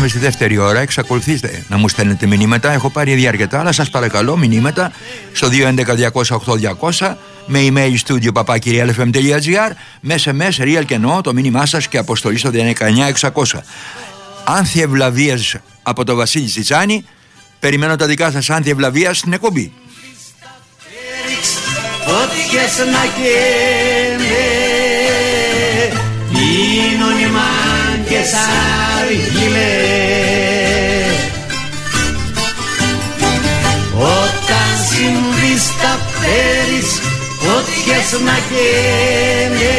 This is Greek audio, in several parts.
φτάσουμε στη δεύτερη ώρα. Εξακολουθήστε να μου στέλνετε μηνύματα. Έχω πάρει ήδη αρκετά, αλλά σας παρακαλώ μηνύματα στο 211-200-8200, με email studio@realfm.gr, με SMS real και no το μήνυμά σας και αποστολή στο 19600. Άνθη ευλαβίας από το Βασίλη Τσιτσάνη. Περιμένω τα δικά σας άνθη ευλαβίας στην εκπομπή. Φώτιες να καίνε, πίνουν οι μάγκες αργύλε. Όταν συμβεί στα πέρις, φώτιες να καίνε,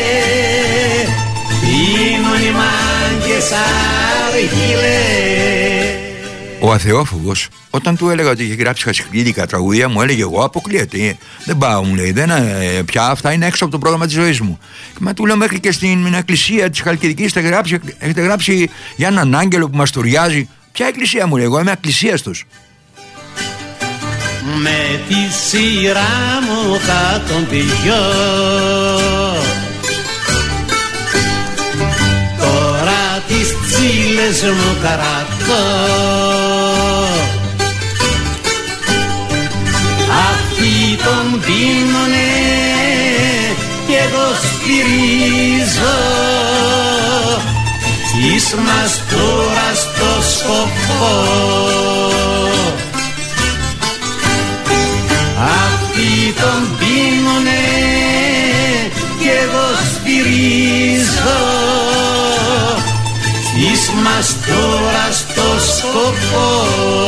πίνουν οι μάγκες αργύλε. Ο Αθεόφοβος, όταν του έλεγα ότι είχε γράψει χασικλίδικα τραγούδια, μου έλεγε: εγώ αποκλείεται. Δεν πάω, μου λέει. Πια αυτά είναι έξω από το πρόγραμμα της ζωής μου. Μα του λέω: μέχρι και στην εκκλησία της Χαλκιδικής έχετε γράψει για έναν άγγελο που μας τουριάζει. Ποια εκκλησία, μου λέει? Εγώ είμαι εκκλησίαστος. Με τη σειρά μου θα τον πηγιώ. Τώρα τις τσίλες μου κρατώ. Αυτοί τον πίνουνε κι εγώ στηρίζω της μαστούρας το σκοπό. Αυτοί τον πίνουνε κι εγώ στηρίζω της μαστούρας το σκοπό.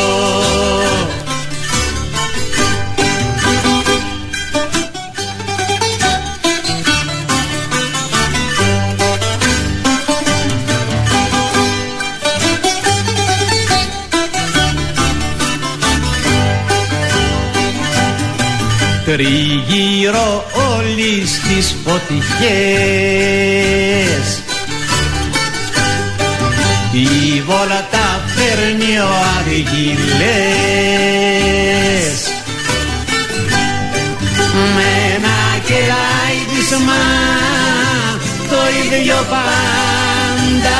Τριγύρω όλοι στις φωτιές, η βόλα τα φέρνει ο αργυλές. Με ένα κελάιδισμα το ίδιο πάντα,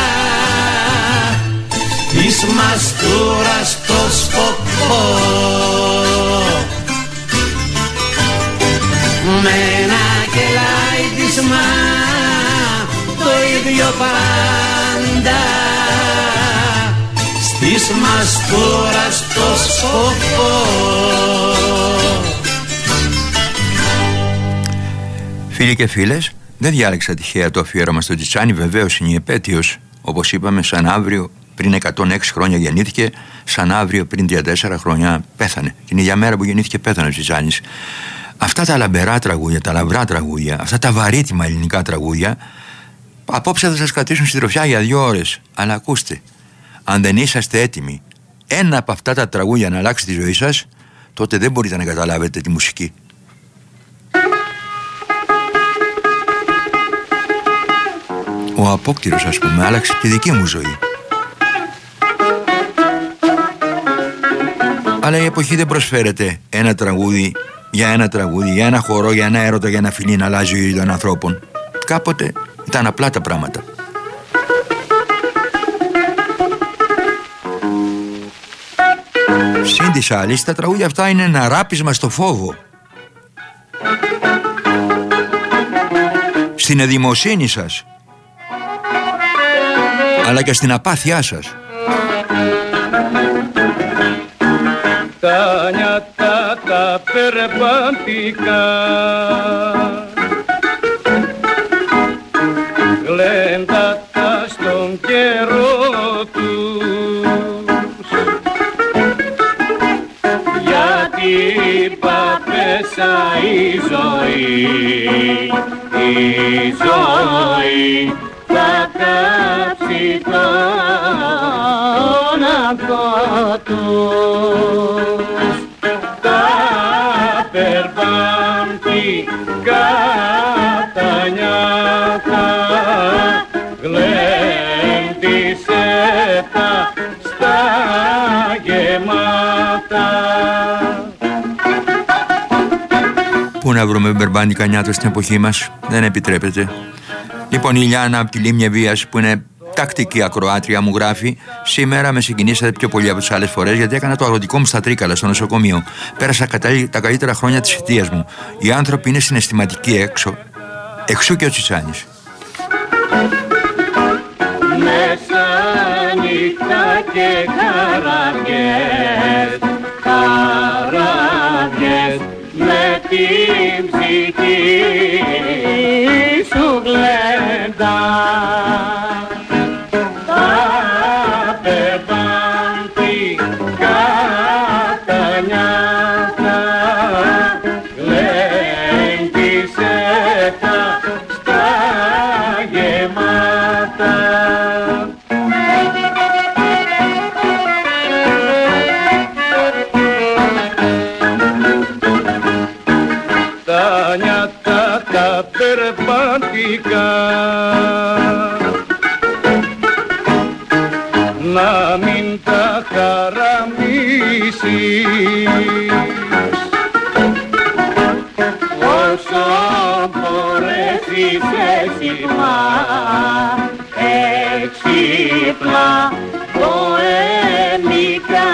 της μαστούρας το σκοπό. Με ένα κελάιδισμα το ίδιο πάντα, της μαστούρας το σκοπό. Φίλοι και φίλες, δεν διάλεξα τυχαία το αφιέρωμα στο Τσιτσάνι. Βεβαίως είναι η επέτειος. Όπως είπαμε, σαν αύριο πριν 106 χρόνια γεννήθηκε, σαν αύριο πριν 34 χρόνια πέθανε. Την ίδια μέρα που γεννήθηκε πέθανε ο Τσιτσάνης. Αυτά τα λαμπερά τραγούδια, τα λαμπρά τραγούδια, αυτά τα βαρύτιμα ελληνικά τραγούδια, απόψε θα σας κρατήσουν συντροφιά για 2 ώρες. Αλλά ακούστε, αν δεν είσαστε έτοιμοι ένα από αυτά τα τραγούδια να αλλάξει τη ζωή σας, τότε δεν μπορείτε να καταλάβετε τη μουσική. Ο Απόκτηρος, ας πούμε, άλλαξε τη δική μου ζωή. Αλλά η εποχή δεν προσφέρεται ένα τραγούδι για ένα τραγούδι, για ένα χορό, για ένα έρωτα, για ένα φιλί να αλλάζει η ζωή των ανθρώπων. Κάποτε ήταν απλά τα πράγματα. Συν της άλλης, τα τραγούδια αυτά είναι ένα ράπισμα στο φόβο, στην εδημοσύνη σας, αλλά και στην απάθειά σας. Τα νιάτα τα περπατικά, γλέντατα στον καιρό τους, γιατί παπέσα η ζωή θα κάψει τον αγώ τους. Τα περπαντικά τα νιάτα γλέντισε τα στα γεμάτα. Πού να βρούμε μπερμπάντικα νιάτα στην εποχή μας? Δεν επιτρέπεται. Λοιπόν, η Λιάννα από τη Λίμνη Βίας, που είναι Τακτική ακροάτρια μου γράφει: σήμερα με συγκινήσατε πιο πολύ από τις άλλες φορές, γιατί έκανα το αγροτικό μου στα Τρίκαλα, στο νοσοκομείο. Πέρασα τα καλύτερα χρόνια της θητείας μου. Οι άνθρωποι είναι συναισθηματικοί εξού και ο Τσιτσάνης. Μέσα νύχτα και χαραβιές, χαραβιές, με την ψυχή σου γλέντα. Τα περπαντικά τα νιάτα, γλέντισε τα στα γεμάτα. Τα νιάτα τα περπαντικά, να μην τα χαραμίσεις, όσο μπορέσεις έξυπνα, έξυπνα, ποεμικά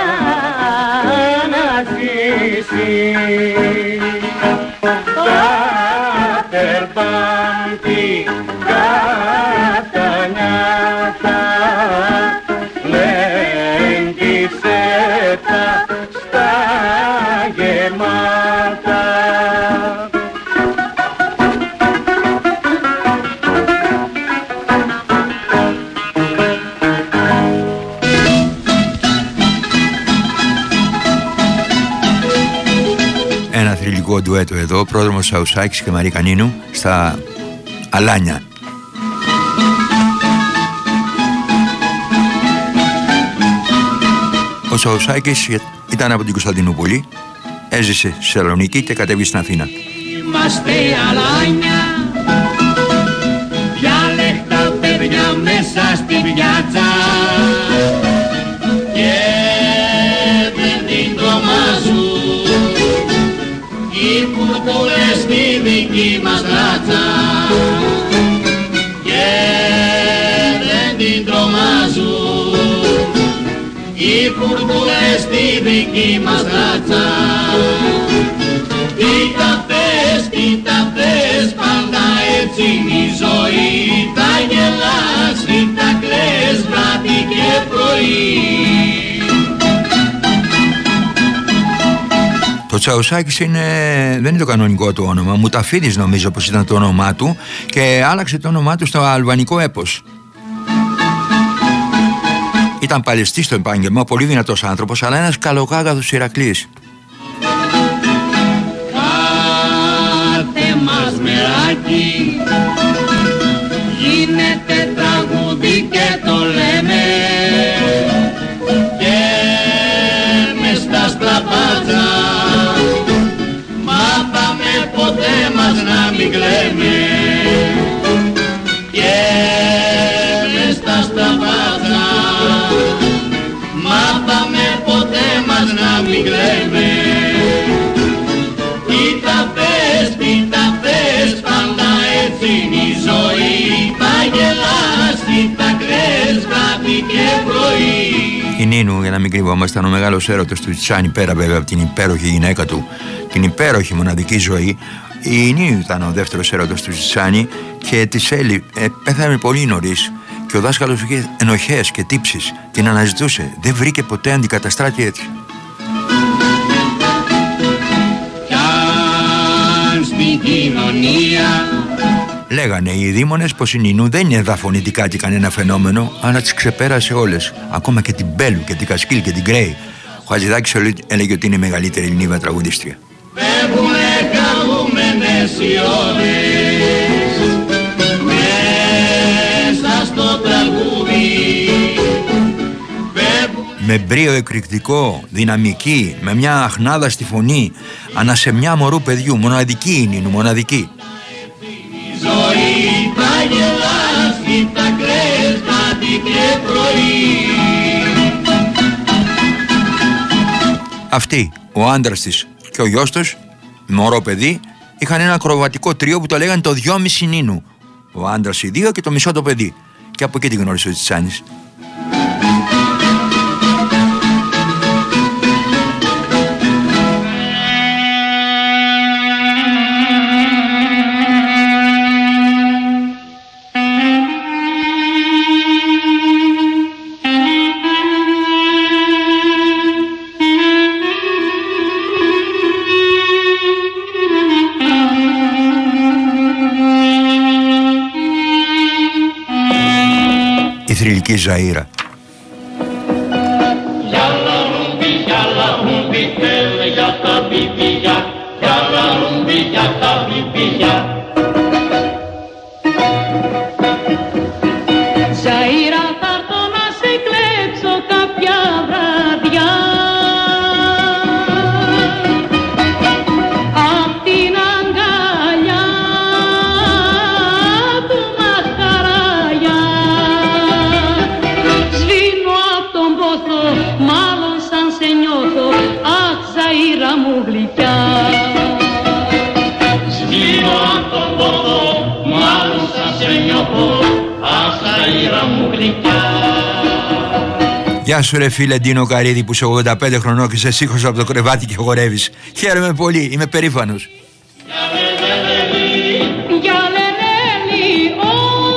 να ζήσεις. Τα περπαντικά τα νιάτα, λέγγισε τα στα γεμάτα. Ένα θρυλικό ντουέτο εδώ, πρόδρομος Σαουσάκης και Μαρή Κανίνου στα Αλάνια. Ο Σαουσάκης ήταν από την Κωνσταντινούπολη, έζησε στη Θεσσαλονίκη και κατέβηκε στην Αθήνα. Είμαστε Αλάνια, διάλεκτα παιδιά μέσα στην πιάτσα, και δεν την τρομάζουν οι κουρκούλες στη δική μας ράτσα, και δεν την τρομάζουν οι κουρκούλες στη δική μας ράτσα. Κοίτα πες, πάντα έτσι είναι η ζωή, τα γελάς, τα κλαις, βράδυ και πρωί. Το Τσαουσάκης δεν είναι το κανονικό του όνομα. Μουταφίδης νομίζω πως ήταν το όνομά του, και άλλαξε το όνομά του στο αλβανικό έπος. Ήταν παλαιστής στο επάγγελμα, πολύ δυνατός άνθρωπος, αλλά ένας καλοκάγαθος Ηρακλής. Κάθε μας μεράκι γίνεται τραγούδι και το λέμε, και μες στα στραπάτσα μάθαμε ποτέ μας να μην κλαίμε, και μες στα στραπάτσα μάθαμε ποτέ μας να μην κλαίμε. Κοίτα πες, πάντα έτσι είναι η ζωή, τα γελάς, τα κλαις, βράδυ και πρωί. Η Νίνου, για να μην κρύβομαστε, ήταν ο μεγάλος έρωτας του Τσιτσάνη, πέρα βέβαια από την υπέροχη γυναίκα του, την υπέροχη μοναδική ζωή. Η Νίνου ήταν ο δεύτερος έρωτας του Τσιτσάνη και της πέθανε πολύ νωρίς, και ο δάσκαλος είχε ενοχές και τύψεις, την αναζητούσε, δεν βρήκε ποτέ αντικαταστράτη έτσι. Στην κοινωνία λέγανε οι δήμονες πως η Νίνου δεν είναι εδαφωνητικά και κανένα φαινόμενο, αλλά τις ξεπέρασε όλες, ακόμα και την Μπέλου και την Κασκίλ και την Γκρέι. Ο Χατζηδάκης έλεγε ότι είναι η μεγαλύτερη Ελληνίδα τραγουδίστρια. Φεύγουνε χαρούμενες οι ώρες μέσα στο τραγούδι, με μπρίο εκρηκτικό, δυναμική, με μια αχνάδα στη φωνή, ανασεμιά μωρού παιδιού, μοναδική είναι η Νίνου, μοναδική. ζωή θα γελάσει, τα κλαις, βράδυ και πρωί. Αυτή, ο άντρας της και ο γιος τους, μωρό παιδί, είχαν ένα ακροβατικό τρίο που το λέγανε το 2,5 Νίνου. Ο άντρας οι δύο και το μισό το παιδί. Και από εκεί την γνώρισε ο Τσιτσάνης. Η θρυλική Ζαΐρα. Ζαΐρα θα έρθω να σε κλέψω κάποια βραδιά απ' την αγκαλιά του Μαχαραγιά. Σβήνω απ' τον πόθο, μάλλον σαν σε νιώθω, αχ Ζαΐρα μου γλυκιά. Σβήνω απ' τον πόθο, μάλλον σαν σε νιώθω, αχ Ζαΐρα μου γλυκιά. Γεια σου ρε φίλε Ντίνο Καρίδη που είσαι 85 χρονών και σε σήκωσα από το κρεβάτι και χορεύεις. Χαίρομαι πολύ, είμαι περήφανος. Για λενέλη, ω,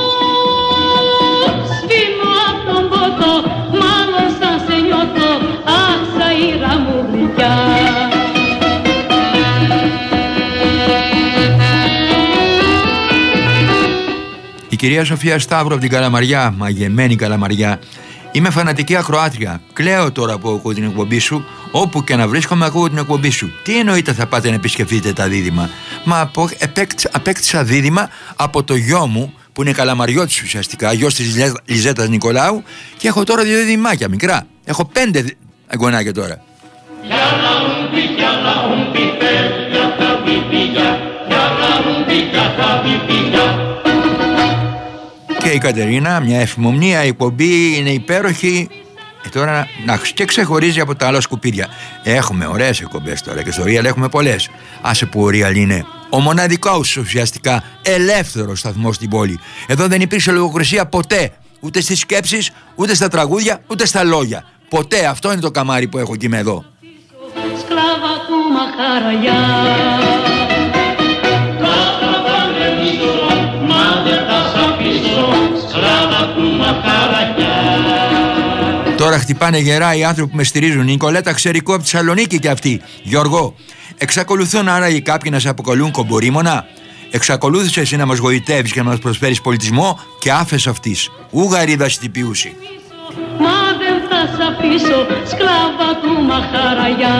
σβήνω απ' τον πόθο, μάλλον σαν σε νιώθω, αχ Ζαΐρα μου γλυκιά. Η κυρία Σοφία Σταύρου από την Καλαμαριά, μαγεμένη Καλαμαριά. Είμαι φανατική ακροάτρια. Κλαίω τώρα που ακούω την εκπομπή σου. Όπου και να βρίσκομαι, ακούω την εκπομπή σου. Τι εννοείται θα πάτε να επισκεφτείτε τα δίδυμα? Μα απέκτησα δίδυμα από το γιο μου, που είναι καλαμαριώτης ουσιαστικά, γιος της Λιζέτας Νικολάου, και έχω τώρα 2 διδυμάκια μικρά. Έχω 5 εγγονάκια τώρα. Και η Κατερίνα, μια εφημομνία, η εκπομπή είναι υπέροχη. Τώρα και ξεχωρίζει από τα άλλα σκουπίδια. Έχουμε ωραίες εκπομπές τώρα και στο Real έχουμε πολλές. Άσε που ο Real είναι ο μοναδικός ουσιαστικά ελεύθερος σταθμός στην πόλη. Εδώ δεν υπήρξε λογοκρισία ποτέ. Ούτε στις σκέψεις, ούτε στα τραγούδια, ούτε στα λόγια. Ποτέ. Αυτό είναι το καμάρι που έχω και είμαι εδώ. Σκλάβα του Μαχαραγιά. Τώρα χτυπάνε γερά οι άνθρωποι που με στηρίζουν. Η Νικολέτα Ξερικό από τη Θεσσαλονίκη και αυτή. Γιώργο, εξακολουθούν άραγε κάποιοι να σε αποκαλούν κομπορίμωνα? Εξακολούθησε εσύ να μας γοητεύεις και να μας προσφέρεις πολιτισμό και άφες αυτής. Ουγαρίδα στη πιούση. Μα δεν θα σ' αφήσω, σκλάβα του Μαχαραγιά.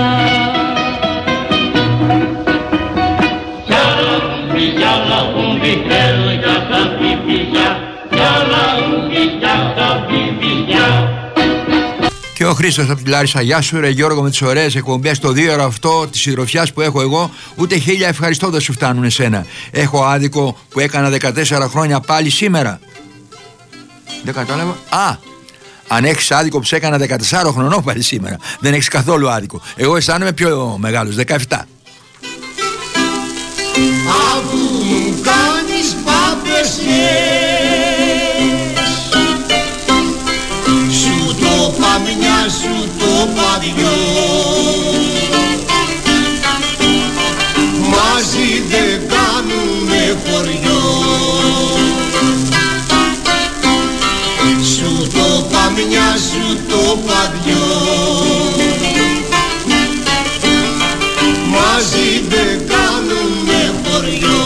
Και ο Χρήστος από τη Λάρισα. Γεια σου ρε Γιώργο, με τις ωραίες εκπομπές, το 2ωρο αυτό της συντροφιάς που έχω εγώ, ούτε 1000 ευχαριστώ δεν σου φτάνουν εσένα. Έχω άδικο που έκανα 14 χρόνια πάλι σήμερα? Δεν κατάλαβα. Αν έχεις άδικο που σε έκανα 14 χρονών πάλι σήμερα, δεν έχεις καθόλου άδικο. Εγώ αισθάνομαι πιο μεγάλος, 17. Αφού μου κάνεις σου το παμιά, σου το παδιό, μαζί δεν κάνουμε χωριό. Σου το παμιά, σου το παδιό, μαζί δεν κάνουμε χωριό.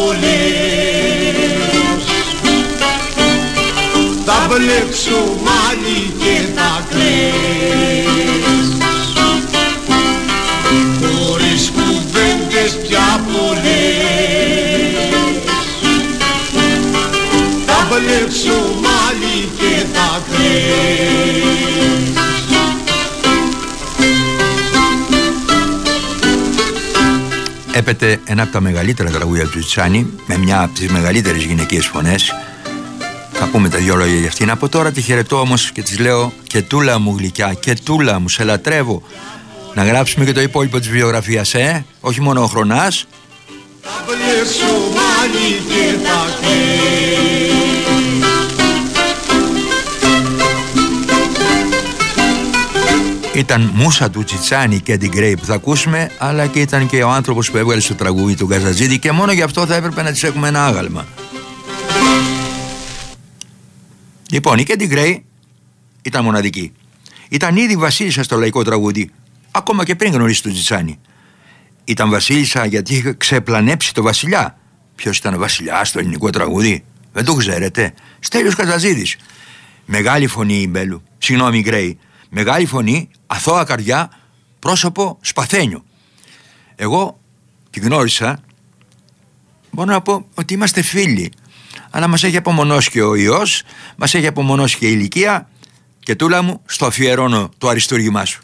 πουλείς. Θα βλέψω μάλι και θα κλαις, χωρίς κουβέντες πια πολλές. Θα βλέψω μάλι και θα κλαις. Έπεται ένα από τα μεγαλύτερα τραγούδια του Τσιτσάνη, με μια από τις μεγαλύτερες γυναικείες φωνές. Θα πούμε τα δυο λόγια για αυτήν. Από τώρα τη χαιρετώ όμως και της λέω: και τούλα μου γλυκιά, και τούλα μου, σε λατρεύω. Να γράψουμε και το υπόλοιπο της βιογραφίας, όχι μόνο ο Χρονάς. Θα βλέψω μάλι και θα κλαις. Ήταν μούσα του Τσιτσάνη και την Γκρέι που θα ακούσουμε, αλλά και ήταν και ο άνθρωπος που έβγαλε στο τραγούδι του Γκαζατζίδη, και μόνο γι' αυτό θα έπρεπε να της έχουμε ένα άγαλμα. Λοιπόν, η Κέντι Γκρέι ήταν μοναδική. Ήταν ήδη βασίλισσα στο λαϊκό τραγούδι, ακόμα και πριν γνωρίσει τον Τσιτσάνη. Ήταν βασίλισσα γιατί είχε ξεπλανέψει το βασιλιά. Ποιος ήταν ο βασιλιάς στο ελληνικό τραγούδι? Δεν το ξέρετε? Στέλιος Καζατζίδης. Μεγάλη φωνή η Μπέλου, συγγνώμη η Γκρέι. Μεγάλη φωνή, αθώα καρδιά, πρόσωπο σπαθένιο. Εγώ την γνώρισα, μπορώ να πω ότι είμαστε φίλοι, αλλά μας έχει απομονώσει και ο ιός, μας έχει απομονώσει και η ηλικία, και τούλα μου, στο αφιερώνω το αριστούργημά σου.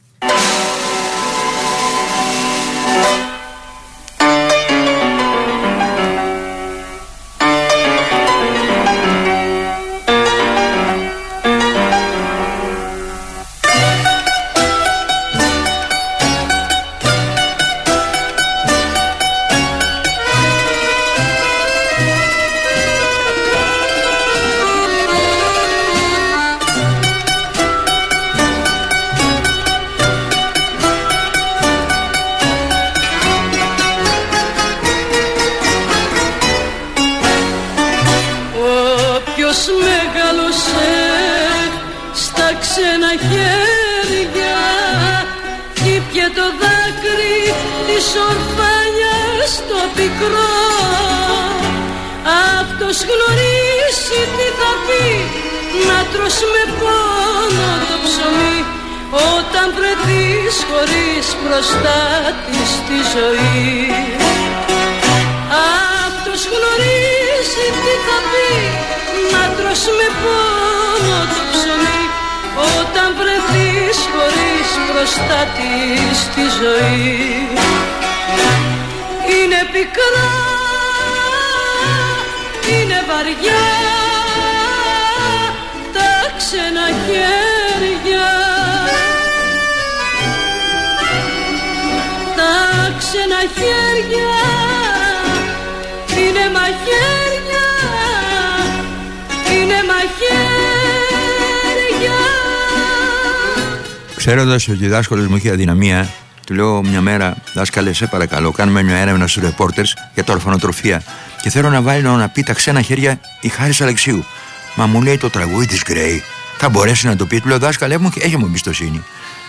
Ξέροντας ότι ο δάσκαλος μου είχε αδυναμία, του λέω μια μέρα: δάσκαλε, σε παρακαλώ, κάνουμε μια έρευνα στους ρεπόρτερς για τα ορφανοτροφία και θέλω να βάλει να πει τα ξένα χέρια η Χάρης Αλεξίου. Μα μου λέει το τραγούδι της Γκρέι, θα μπορέσει να το πει? Του λέω: δάσκαλε μου, έχει μου εμπιστοσύνη.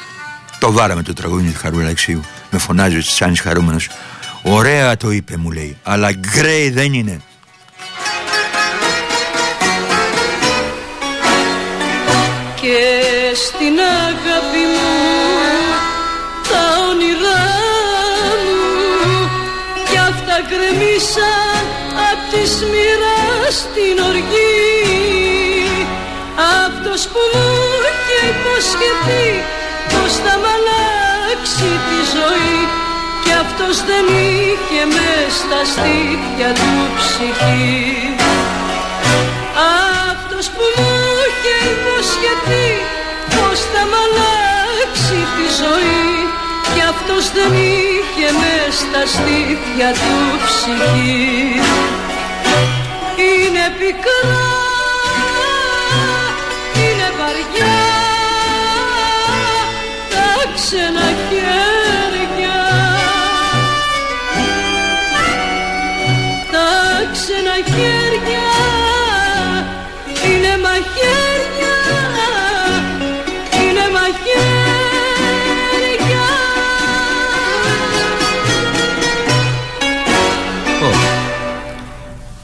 Το βάραμε το τραγούδι της Χαρού Αλεξίου. Με φωνάζει ο Τσιτσάνης χαρούμενος. Ωραία το είπε, μου λέει, αλλά Γκρέι δεν είναι. Και στην αγάπη μου τα όνειρά μου κι αυτά γκρεμίσαν απ' τη μοίρα στην οργή. Αυτός που μου είχε υποσχεθεί πως θα μ' αλλάξει τη ζωή, κι αυτός δεν είχε μες στα στήθια του ψυχή. Αυτός που μου είχε υποσχεθεί πως θα μ' αλλάξει τη ζωή, κι αυτός δεν είχε μες στα στήθια του ψυχή. Είναι πικρά, είναι βαριά τα ξένα χέρια, τα ξένα χέρια είναι μαχαίρια, είναι μαχαίρια.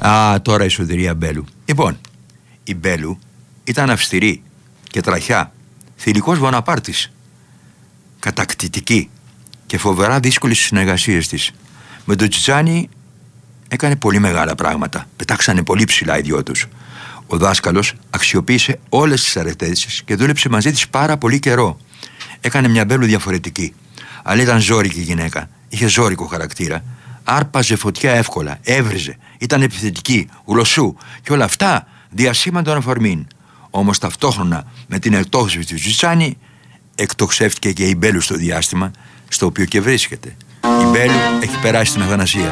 Τώρα η Σωτηρία Μπέλου. Λοιπόν, η Μπέλου ήταν αυστηρή και τραχιά, θηλυκός Βοναπάρτης, κατακτητική και φοβερά δύσκολη στις συνεργασίες της. Με τον Τσιτσάνι έκανε πολύ μεγάλα πράγματα. Πετάξανε πολύ ψηλά οι δυο τους. Ο δάσκαλος αξιοποίησε όλες τις αρετές της και δούλεψε μαζί της πάρα πολύ καιρό. Έκανε μια Μπέλου διαφορετική. Αλλά ήταν ζώρικη γυναίκα. Είχε ζώρικο χαρακτήρα. Άρπαζε φωτιά εύκολα. Έβριζε. Ήταν επιθετική. Γλωσσού. Και όλα αυτά διασήμαντον αφορμήν. Όμως ταυτόχρονα με την εκτόξευση του Τσιτσάνι εκτοξεύτηκε και η Μπέλου στο διάστημα στο οποίο και βρίσκεται. Η Μπέλου έχει περάσει στην αθανασία.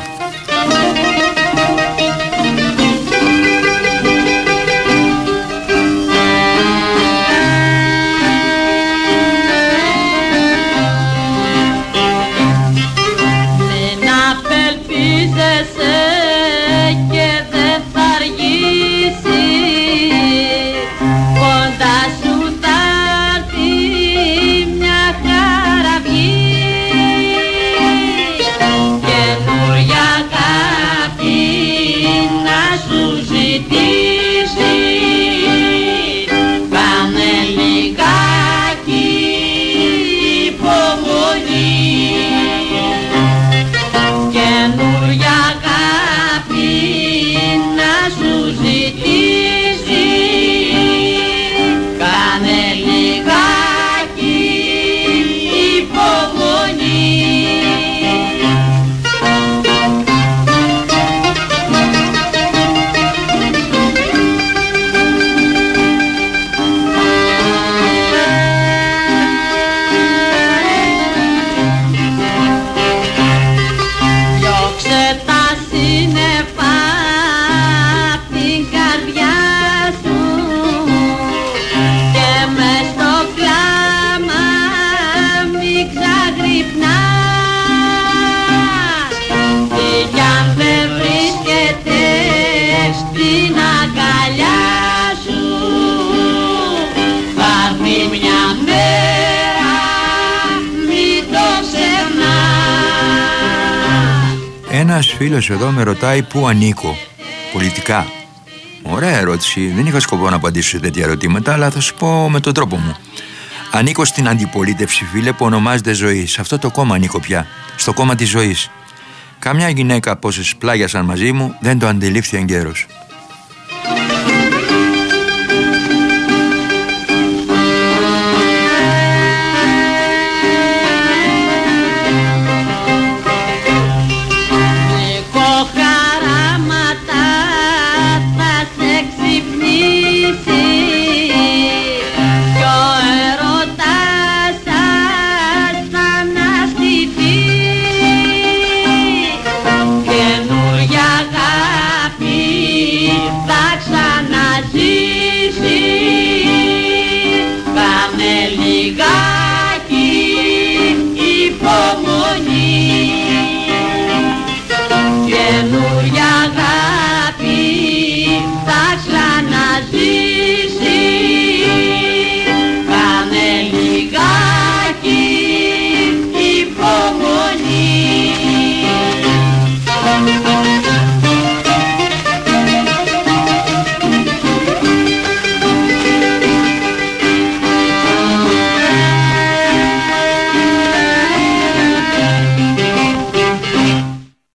Ένας φίλος εδώ με ρωτάει πού ανήκω πολιτικά. Ωραία ερώτηση. Δεν είχα σκοπό να απαντήσω σε τέτοια ερωτήματα, αλλά θα σου πω με τον τρόπο μου. Ανήκω στην αντιπολίτευση, φίλε, που ονομάζεται Ζωή. Σε αυτό το κόμμα ανήκω πια. Στο κόμμα της ζωής. Καμιά γυναίκα από όσες πλάγιασαν μαζί μου δεν το αντιλήφθη εγκαίρως.